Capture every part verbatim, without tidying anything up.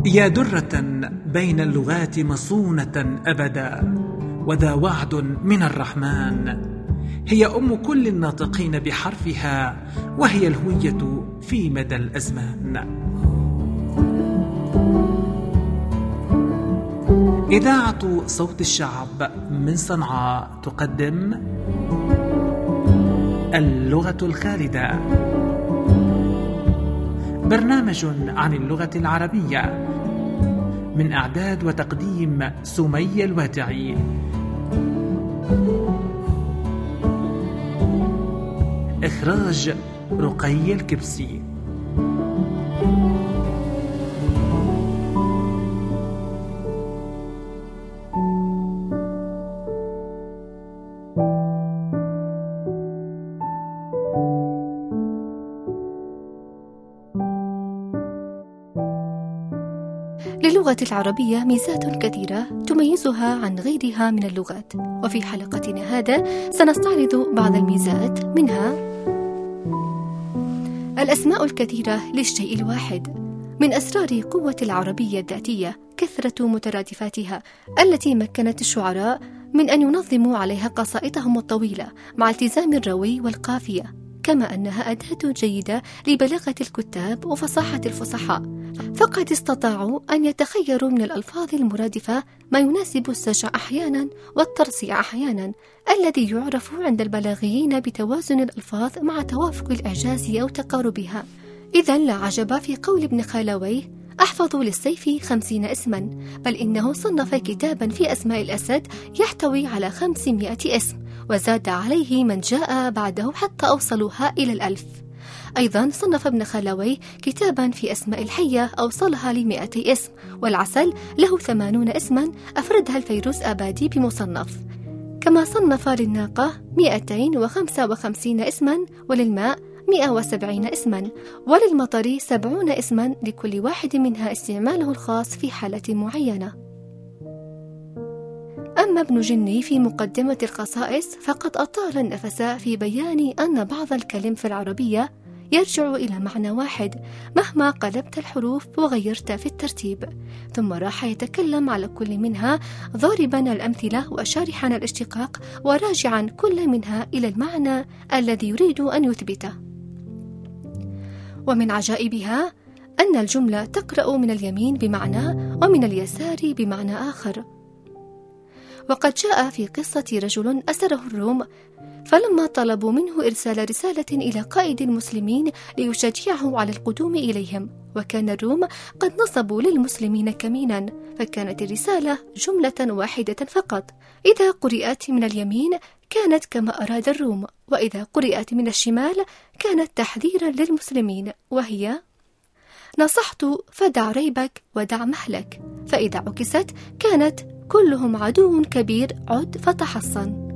يا درة بين اللغات مصونة أبدا، وذا وعد من الرحمن، هي أم كل الناطقين بحرفها، وهي الهوية في مدى الأزمان. إذاعة صوت الشعب من صنعاء تقدم اللغة الخالدة، برنامج عن اللغة العربية، من إعداد وتقديم سمية الوادعي، إخراج رقي الكبسي. للغة العربية ميزات كثيرة تميزها عن غيرها من اللغات، وفي حلقتنا هذا سنستعرض بعض الميزات، منها الأسماء الكثيرة للشيء الواحد. من أسرار قوة العربية الذاتية كثرة مترادفاتها التي مكنت الشعراء من أن ينظموا عليها قصائدهم الطويلة مع التزام الروي والقافية، كما أنها أداة جيدة لبلاغة الكتاب وفصاحة الفصحاء، فقد استطاعوا أن يتخيروا من الألفاظ المرادفة ما يناسب السجع أحيانا والترصيع أحيانا، الذي يعرف عند البلاغيين بتوازن الألفاظ مع توافق الإعجاز أو تقاربها. إذن لا عجب في قول ابن خالويه: أحفظ للسيف خمسين اسما، بل إنه صنف كتابا في أسماء الأسد يحتوي على خمسمائة اسم، وزاد عليه من جاء بعده حتى أوصلوها إلى الألف. أيضا صنف ابن خالويه كتابا في أسماء الحية أوصلها لمائتي اسم، والعسل له ثمانون اسما أفردها الفيروز آبادي بمصنف، كما صنف للناقة مائتين وخمسة وخمسين اسما، وللماء مائة وسبعين اسما، وللمطر سبعون اسما، لكل واحد منها استعماله الخاص في حالة معينة. أما ابن جني في مقدمة الخصائص فقد أطال النفس في بيان أن بعض الكلم في العربية يرجع إلى معنى واحد مهما قلبت الحروف وغيرت في الترتيب، ثم راح يتكلم على كل منها ضاربا الأمثلة وشارحا الاشتقاق وراجعا كل منها إلى المعنى الذي يريد أن يثبته. ومن عجائبها أن الجملة تقرأ من اليمين بمعنى ومن اليسار بمعنى آخر. وقد جاء في قصة رجل أسره الروم، فلما طلبوا منه إرسال رسالة إلى قائد المسلمين ليشجعه على القدوم إليهم، وكان الروم قد نصبوا للمسلمين كمينا، فكانت الرسالة جملة واحدة فقط، إذا قرئت من اليمين كانت كما أراد الروم، وإذا قرئت من الشمال كانت تحذيرا للمسلمين، وهي: نصحت فدع ريبك ودع مهلك، فإذا عكست كانت كلهم عدو كبير عد فتحصن.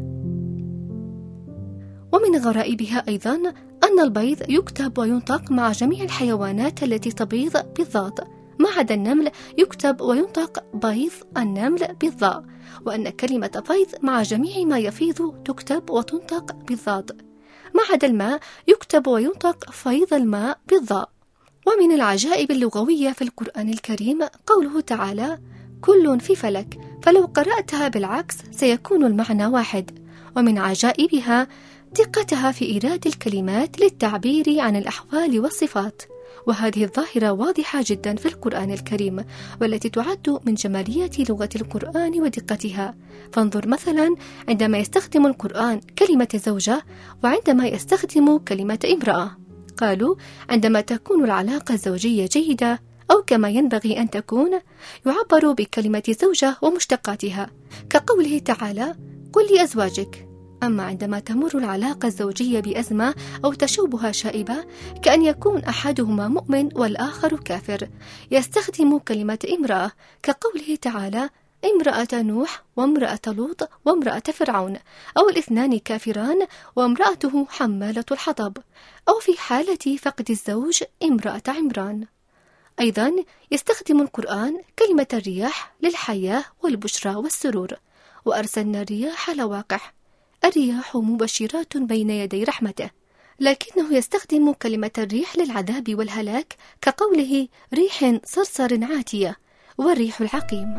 ومن غرائبها أيضا أن البيض يكتب وينطق مع جميع الحيوانات التي تبيض بالضاد، ما عدا النمل يكتب وينطق بيض النمل بالضاء، وأن كلمة بيض مع جميع ما يفيض تكتب وتنطق بالضاد، ما عدا الماء يكتب وينطق فيض الماء بالضاء. ومن العجائب اللغوية في القرآن الكريم قوله تعالى: كل في فلك، فلو قرأتها بالعكس سيكون المعنى واحد. ومن عجائبها دقتها في إيراد الكلمات للتعبير عن الأحوال والصفات، وهذه الظاهرة واضحة جدا في القرآن الكريم، والتي تعد من جماليات لغة القرآن ودقتها. فانظر مثلا عندما يستخدم القرآن كلمة زوجة وعندما يستخدم كلمة امرأة. قالوا عندما تكون العلاقة الزوجية جيدة أو كما ينبغي أن تكون يعبر بكلمة زوجة ومشتقاتها، كقوله تعالى: قل لأزواجك. أما عندما تمر العلاقة الزوجية بأزمة أو تشوبها شائبة، كأن يكون أحدهما مؤمن والآخر كافر، يستخدم كلمة امرأة، كقوله تعالى: امرأة نوح وامرأة لوط وامرأة فرعون، أو الاثنان كافران وامرأته حمالة الحطب، أو في حالة فقد الزوج امرأة عمران. أيضا يستخدم القرآن كلمة الرياح للحياة والبشرى والسرور، وأرسلنا الرياح لواقح، الرياح مبشرات بين يدي رحمته، لكنه يستخدم كلمة الريح للعذاب والهلاك كقوله ريح صرصر عاتية والريح العقيم.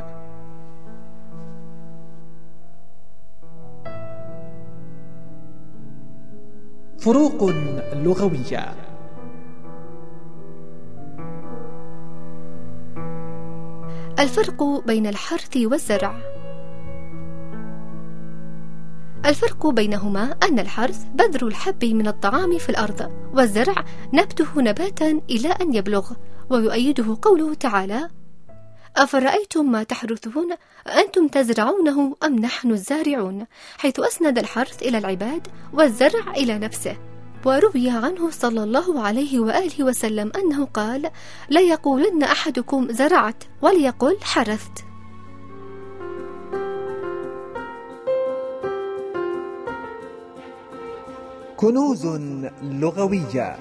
فروق لغوية. الفرق بين الحرث والزرع. الفرق بينهما أن الحرث بذر الحب من الطعام في الأرض، والزرع نبته نباتا إلى أن يبلغ. ويؤيده قوله تعالى أفرأيتم ما تحرثون أنتم تزرعونه أم نحن الزارعون، حيث أسند الحرث إلى العباد والزرع إلى نفسه. وروي عنه صلى الله عليه وآله وسلم أنه قال لا يقولن أحدكم زرعت وليقل حرثت. كنوز لغوية.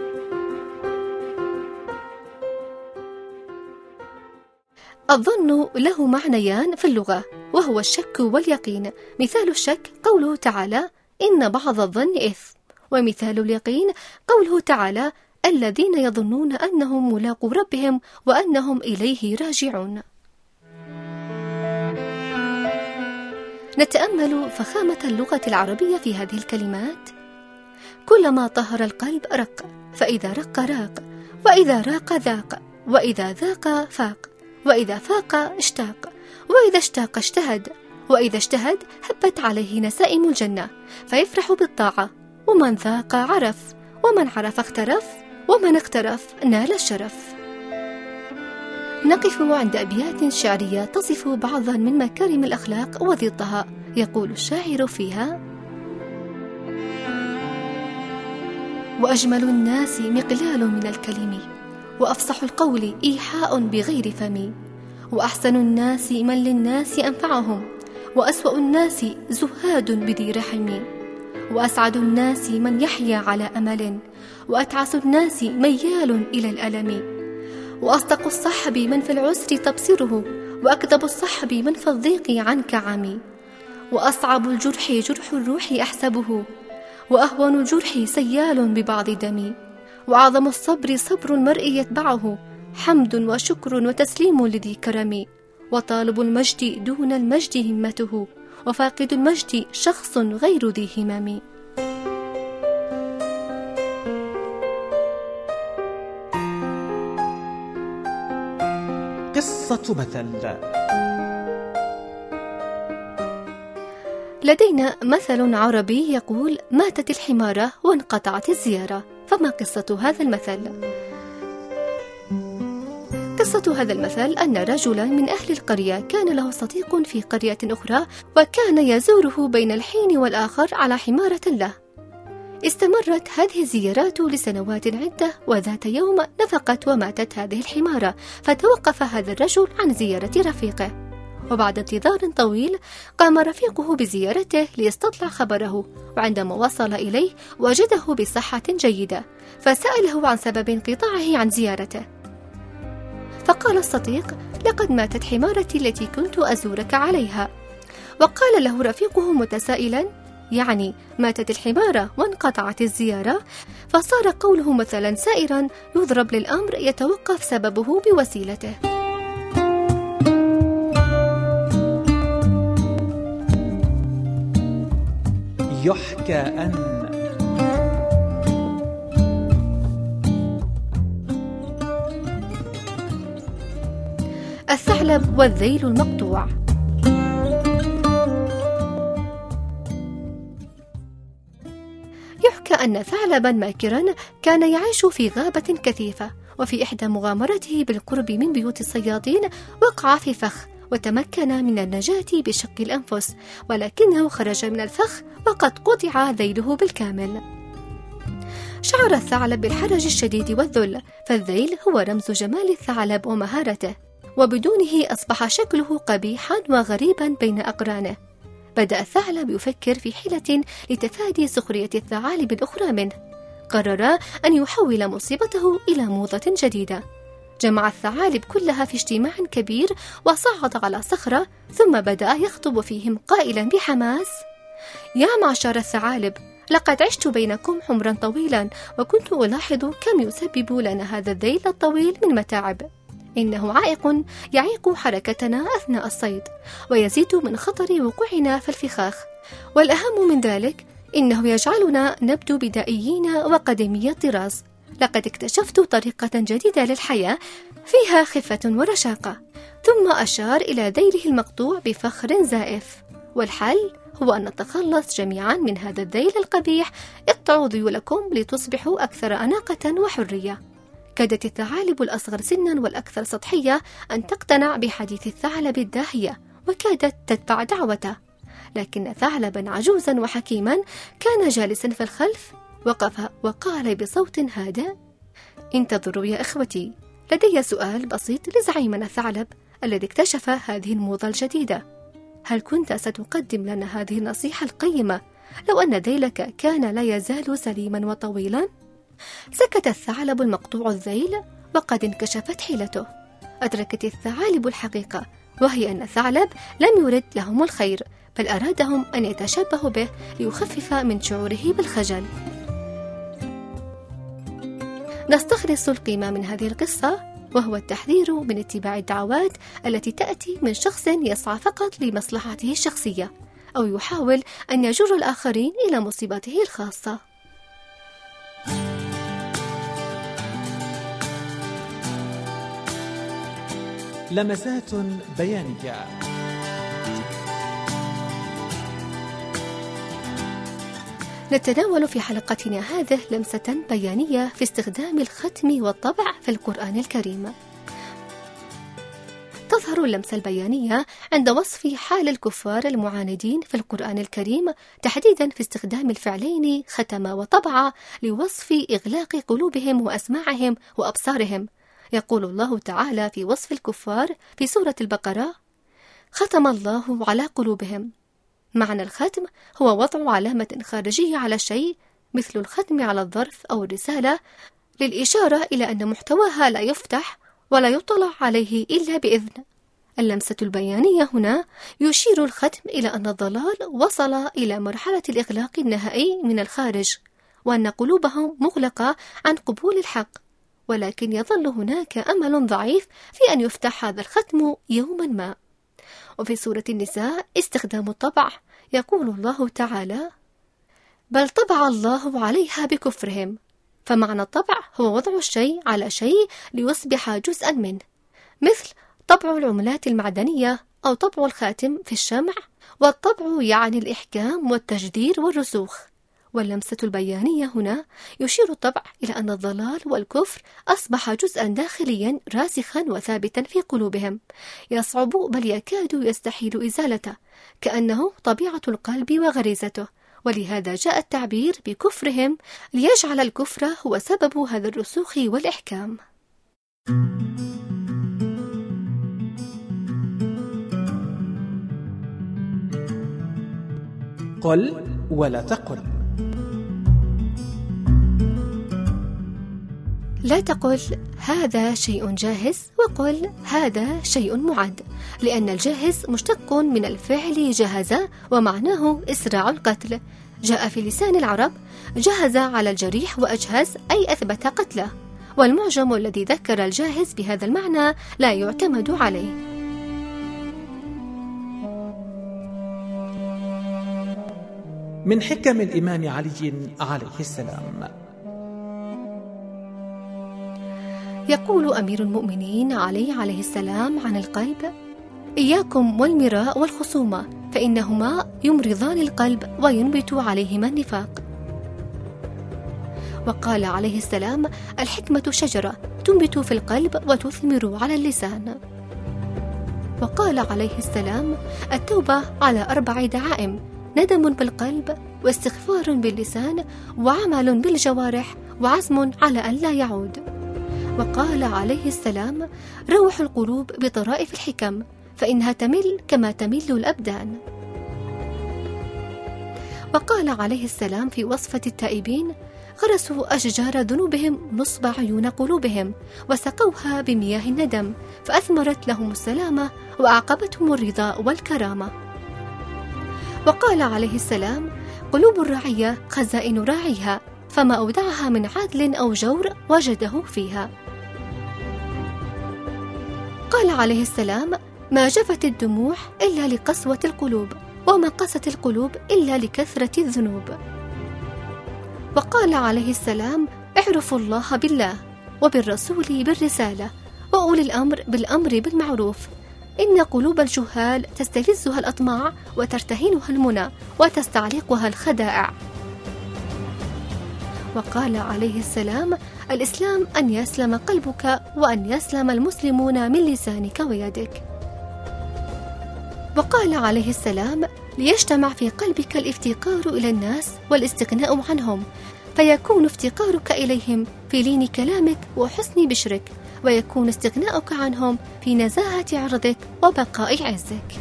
الظن له معنيان في اللغة، وهو الشك واليقين. مثال الشك قوله تعالى إن بعض الظن إثم، ومثال اليقين قوله تعالى الذين يظنون أنهم ملاقو ربهم وأنهم إليه راجعون. نتأمل فخامة اللغة العربية في هذه الكلمات. كلما طهر القلب رق، فإذا رق راق، وإذا راق ذاق، وإذا ذاق فاق، وإذا فاق اشتاق، وإذا اشتاق اجتهد، وإذا اجتهد هبت عليه نسائم الجنة فيفرح بالطاعة. ومن ذاق عرف، ومن عرف اخترف، ومن اخترف نال الشرف. نقف عند أبيات شعرية تصف بعضا من مكارم الأخلاق وضدها. يقول الشاعر فيها وأجمل الناس مقلال من الكلم، وأفصح القول إيحاء بغير فم، وأحسن الناس من للناس أنفعهم، وأسوأ الناس زهاد بذي رحم، وأسعد الناس من يحيا على أمل، وأتعس الناس ميال إلى الألم، وأصدق الصحب من في العسر تبصره، وأكذب الصحب من في الضيق عنك عمي، وأصعب الجرح جرح الروح أحسبه، وأهون الجرح سيال ببعض دمي، وأعظم الصبر صبر المرء يتبعه، حمد وشكر وتسليم لذي كرم، وطالب المجد دون المجد همته، وفاقد المجد شخص غير ذي همم. قصة مثل. لدينا مثل عربي يقول ماتت الحمارة وانقطعت الزيارة. فما قصة هذا المثل؟ قصة هذا المثل أن رجلا من أهل القرية كان له صديق في قرية أخرى، وكان يزوره بين الحين والآخر على حمارة له. استمرت هذه الزيارات لسنوات عدة، وذات يوم نفقت وماتت هذه الحمارة، فتوقف هذا الرجل عن زيارة رفيقه. وبعد انتظار طويل قام رفيقه بزيارته ليستطلع خبره، وعندما وصل إليه وجده بصحة جيدة، فسأله عن سبب انقطاعه عن زيارته. فقال الصديق لقد ماتت حمارتي التي كنت أزورك عليها. وقال له رفيقه متسائلا يعني ماتت الحمارة وانقطعت الزيارة؟ فصار قوله مثلا سائرا يضرب للأمر يتوقف سببه بوسيلته. يحكى أن الثعلب والذيل المقطوع. يحكى أن ثعلبا ماكرا كان يعيش في غابة كثيفة، وفي إحدى مغامرته بالقرب من بيوت الصيادين وقع في فخ، وتمكن من النجاة بشق الأنفس، ولكنه خرج من الفخ وقد قطع ذيله بالكامل. شعر الثعلب بالحرج الشديد والذل، فالذيل هو رمز جمال الثعلب ومهارته، وبدونه أصبح شكله قبيحا وغريبا بين أقرانه. بدأ الثعلب يفكر في حيلة لتفادي سخرية الثعالب الأخرى منه. قرر أن يحول مصيبته إلى موضة جديدة. جمع الثعالب كلها في اجتماع كبير، وصعد على صخرة، ثم بدأ يخطب فيهم قائلا بحماس: يا معشر الثعالب، لقد عشت بينكم عمرا طويلا، وكنت ألاحظ كم يسبب لنا هذا الذيل الطويل من متاعب. إنه عائق يعيق حركتنا أثناء الصيد، ويزيد من خطر وقوعنا في الفخاخ، والأهم من ذلك إنه يجعلنا نبدو بدائيين وقديمي الطراز. لقد اكتشفت طريقة جديدة للحياة فيها خفة ورشاقة. ثم أشار إلى ذيله المقطوع بفخر زائف. والحل هو أن نتخلص جميعا من هذا الذيل القبيح. اقطعوا ذيولكم لتصبحوا أكثر أناقة وحرية. كادت الثعالب الأصغر سنا والأكثر سطحية أن تقتنع بحديث الثعلب الداهية، وكادت تتبع دعوته. لكن ثعلبا عجوزا وحكيما كان جالسا في الخلف وقف وقال بصوت هادئ: انتظروا يا إخوتي، لدي سؤال بسيط لزعيمنا الثعلب الذي اكتشف هذه الموضة الجديدة. هل كنت ستقدم لنا هذه النصيحة القيمة لو أن ذيلك كان لا يزال سليما وطويلا؟ سكت الثعلب المقطوع الذيل، وقد انكشفت حيلته. أدركت الثعالب الحقيقة، وهي أن الثعلب لم يرد لهم الخير، بل أرادهم أن يتشبهوا به ليخفف من شعوره بالخجل. نستخلص القيمة من هذه القصة، وهو التحذير من اتباع الدعوات التي تأتي من شخص يسعى فقط لمصلحته الشخصية، أو يحاول أن يجر الآخرين إلى مصيبته الخاصة. لمسات بيانية. نتناول في حلقتنا هذه لمسة بيانية في استخدام الختم والطبع في القرآن الكريم. تظهر اللمسة البيانية عند وصف حال الكفار المعاندين في القرآن الكريم، تحديدا في استخدام الفعلين ختم وطبع لوصف إغلاق قلوبهم وأسماعهم وأبصارهم. يقول الله تعالى في وصف الكفار في سورة البقرة: ختم الله على قلوبهم. معنى الختم هو وضع علامة خارجية على الشيء، مثل الختم على الظرف أو الرسالة، للإشارة إلى أن محتواها لا يفتح ولا يطلع عليه إلا بإذن. اللمسة البيانية هنا يشير الختم إلى أن الضلال وصل إلى مرحلة الإغلاق النهائي من الخارج، وأن قلوبهم مغلقة عن قبول الحق، ولكن يظل هناك أمل ضعيف في أن يفتح هذا الختم يوما ما. وفي سورة النساء استخدام الطبع، يقول الله تعالى: بل طبع الله عليها بكفرهم. فمعنى الطبع هو وضع الشيء على شيء ليصبح جزءا منه، مثل طبع العملات المعدنية أو طبع الخاتم في الشمع. والطبع يعني الإحكام والتجدير والرسوخ. واللمسة البيانية هنا يشير الطبع إلى أن الضلال والكفر أصبح جزءا داخليا راسخا وثابتا في قلوبهم، يصعب بل يكاد يستحيل إزالته، كأنه طبيعة القلب وغريزته. ولهذا جاء التعبير بكفرهم ليجعل الكفر هو سبب هذا الرسوخ والإحكام. قل ولا تقل. لا تقل هذا شيء جاهز، وقل هذا شيء معد، لأن الجاهز مشتق من الفعل جهز، ومعناه إسراع القتل. جاء في لسان العرب جهز على الجريح وأجهز، أي أثبت قتله. والمعجم الذي ذكر الجاهز بهذا المعنى لا يعتمد عليه. من حكم الإمام علي عليه السلام. يقول أمير المؤمنين علي عليه السلام عن القلب: إياكم والمراء والخصومة، فإنهما يمرضان القلب وينبت عليهما النفاق. وقال عليه السلام: الحكمة شجرة تنبت في القلب وتثمر على اللسان. وقال عليه السلام: التوبة على أربع دعائم: ندم بالقلب، واستغفار باللسان، وعمل بالجوارح، وعزم على أن لا يعود. وقال عليه السلام: روح القلوب بطرائف الحكم، فإنها تمل كما تمل الأبدان. وقال عليه السلام في وصفة التائبين: غرسوا أشجار ذنوبهم نصب عيون قلوبهم، وسقوها بمياه الندم، فأثمرت لهم السلامة وأعقبتهم الرضا والكرامة. وقال عليه السلام: قلوب الرعية خزائن راعيها، فما أودعها من عدل أو جور وجده فيها. قال عليه السلام: ما جفت الدموع إلا لقسوة القلوب، وما قست القلوب إلا لكثرة الذنوب. وقال عليه السلام: اعرفوا الله بالله، وبالرسول بالرسالة، وأولي الأمر بالأمر بالمعروف، إن قلوب الجهال تستفزها الأطماع، وترتهنها المنى، وتستعلقها الخدائع. وقال عليه السلام: الإسلام أن يسلم قلبك، وأن يسلم المسلمون من لسانك ويدك. وقال عليه السلام: ليجتمع في قلبك الافتقار إلى الناس والاستغناء عنهم، فيكون افتقارك إليهم في لين كلامك وحسن بشرك، ويكون استغناؤك عنهم في نزاهة عرضك وبقاء عزك.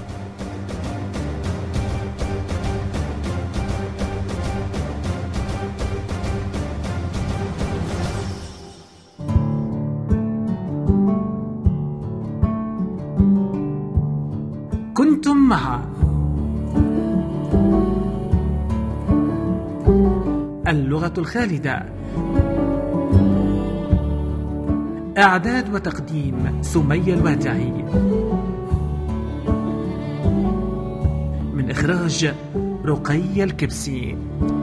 كنتم مع اللغة الخالدة، إعداد وتقديم سمية الوادعي، من إخراج رقي الكبسي.